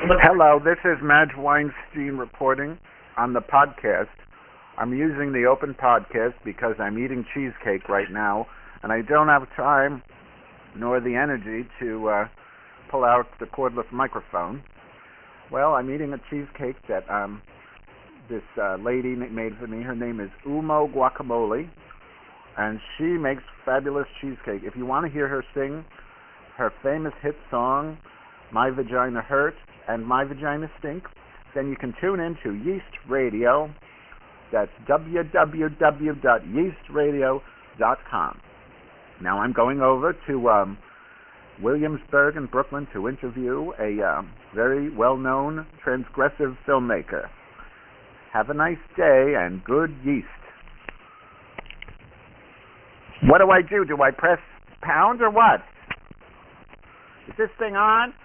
Hello, this is Madge Weinstein reporting on the podcast. I'm using the open podcast because I'm eating cheesecake right now, and I don't have time nor the energy to pull out the cordless microphone. Well, I'm eating a cheesecake that this lady made for me. Her name is Umo Guacamole, and she makes fabulous cheesecake. If you want to hear her sing her famous hit song, My Vagina Hurt and My Vagina Stink, then you can tune in to Yeast Radio. That's www.yeastradio.com. Now I'm going over to Williamsburg in Brooklyn to interview a very well-known transgressive filmmaker. Have a nice day and good yeast. What do? Do I press pound or what? Is this thing on?